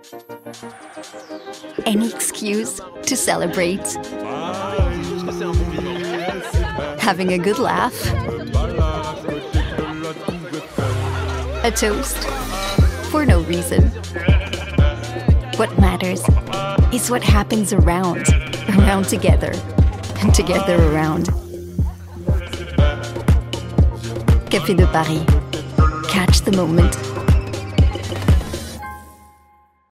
Any excuse to celebrate. Having a good laugh. A toast for no reason. What matters is what happens around together, and together around. Café de Paris. Catch the moment.